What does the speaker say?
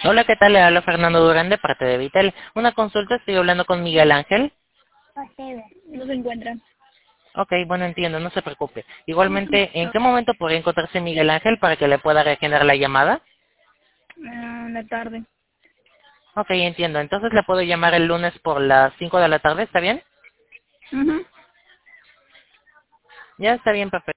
Hola, ¿qué tal? Le habla Fernando Durán de parte de Vitel. Una consulta, estoy hablando con Miguel Ángel. No se encuentra. Ok, bueno, entiendo, no se preocupe. Igualmente, ¿en qué momento podría encontrarse Miguel Ángel para que le pueda reagendar la llamada? En la tarde. Ok, entiendo. Entonces le puedo llamar el lunes por las 5 de la tarde, ¿está bien? Ujú. Ya está bien, perfecto.